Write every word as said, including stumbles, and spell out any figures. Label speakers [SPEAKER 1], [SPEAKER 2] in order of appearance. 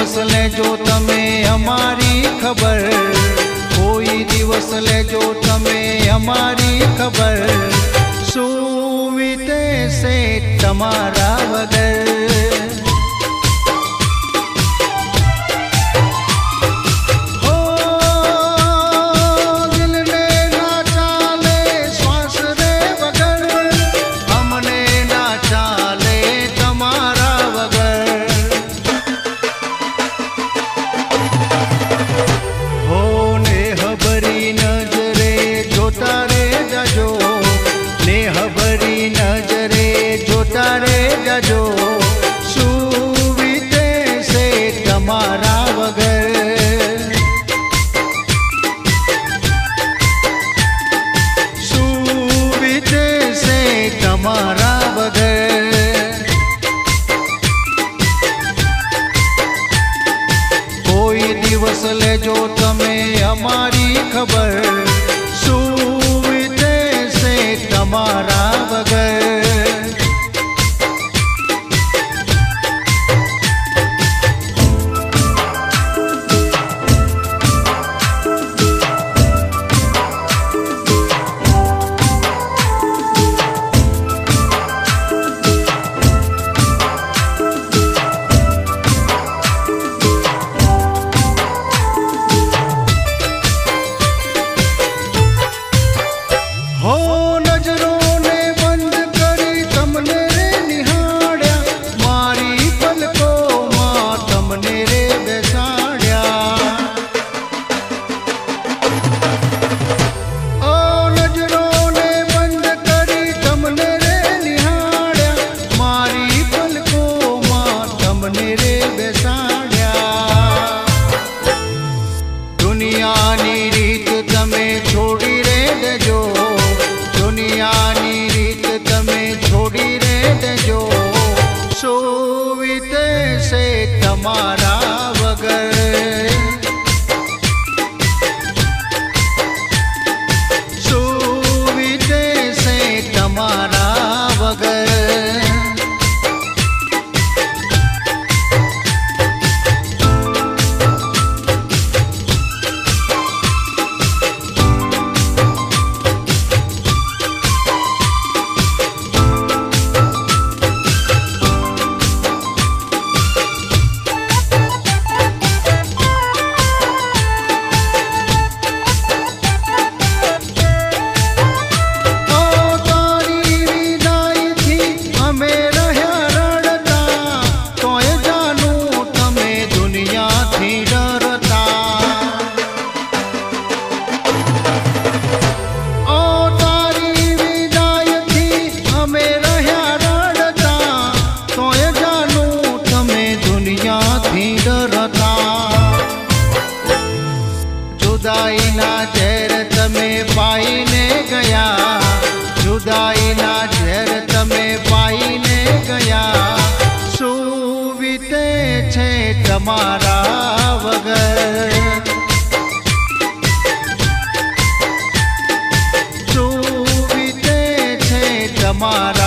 [SPEAKER 1] दिवस लेजो तमे अमारी खबर, कोई दिवस लेजो तमे अमारी खबर, सुवीते से तमारा वगर। दिवस लेजो तमे अमारी खबर, सुवीते से तमारा वगर। दुनियानी रीत तमे छोड़ी रे देजो, दुनियानी रीत तमे छोड़ी रे देजो, सुवीते से तमारा वगर। सुवीते से तमारा वगर। जुदाई ना ઝેર तमे पाईने गया, जुदाई ना ઝેર तमे पाईने गया, सुवीते छे तमारा वगर। सुवीते छे तमारा